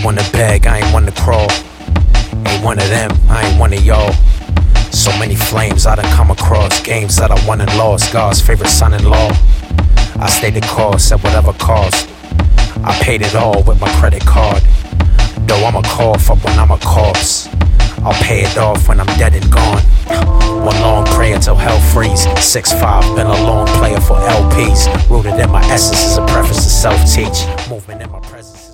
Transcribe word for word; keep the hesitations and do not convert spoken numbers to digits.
one to beg, I ain't one to crawl. Ain't one of them, I ain't one of y'all. So many flames I done come across, games that I won and lost, God's favorite son-in-law. I stayed the course at whatever cost. I paid it all with my credit card. Though I'm a cough up when I'm a corpse, I'll pay it off when I'm dead and gone. One long prayer till hell freeze. six five, been a long player for L Ps. Rooted in my essence is a preface to self-teach. Movement in my presence.